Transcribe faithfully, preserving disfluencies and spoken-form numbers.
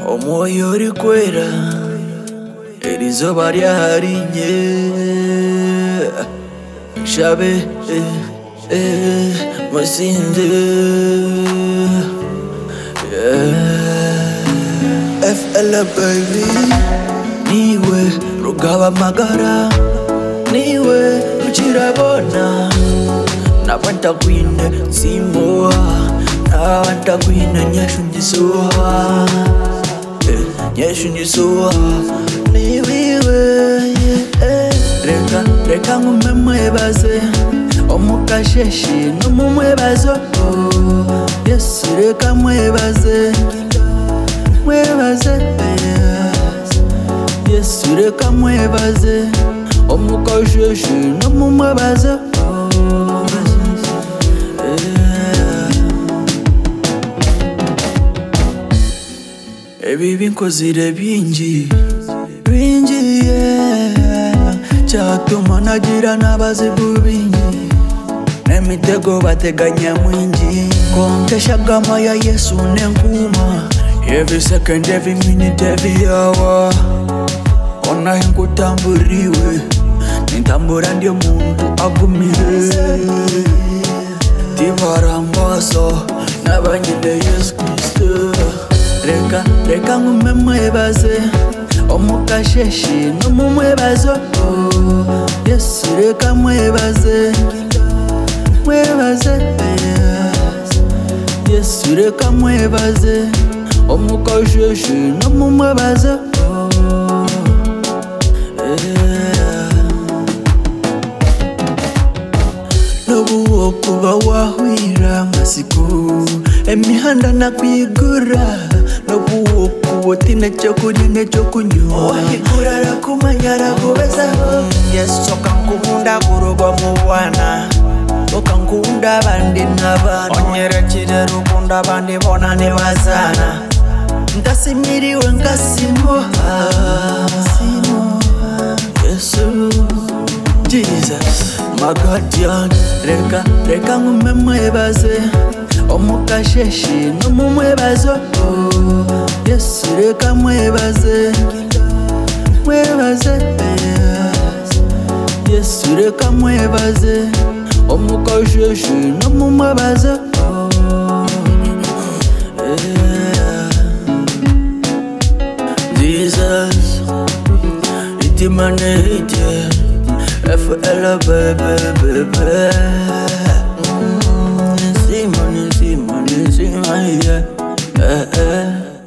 Omwoyo uri kwera iri zuba ryaharinye shabe eh, eh, musinze yeah. F L baby niwe rugaba magara niwe ruchirabona nabanta kwine simboa nabanta kwine nyeshunjisuha nyeshunjisuha niwiwe yeah. Reka reka ngumemwebaze omukasheshi numumwebazo oh. Yesu reka mwebaze mwebaze yeah. Yesu reka mwebaze omukasheshi numumwebazo oh. Ebi binkozire bingi bingi yeah. Cyatuma nagira n'abazigu bingi n'emitego bateganya mwingi konkeshagama ya Yesu nenkuma every second, every minute, every hour ona hinkutamburiwe nintambura ndio muntu agumire tivarambaso nabanyine Yesu Kristo Reka, reka ngumemwebaze omukasheshi numumwebazo oh. Yesu reka mwebaze mwebaze yeah. Yesu reka mwebaze omukasheshi numumwebazo oh. Yeah. Nobuwo kuba wahwira masiku emihanda nakwigura nobuwo kuwotina chokurya nechokunywa wahigurara kumanyara kubezaho Yesu kankunda kurugo mubwana okankunda abandi n'abantu onyerekire rukunda abandi bona nebazana ndasimiriwe nkasimoha Yesu Jesus my guardian reka reka ngumemwebaze omukasheshi numumwebazo oh. Yesu reka mwebaze mwebaze yeah. Yesu reka mwebaze omukasheshi numumwebazo oh. Yeah. Jesus itimanete F L baby baby mm, see money, see money, see money, yeah, eh, eh.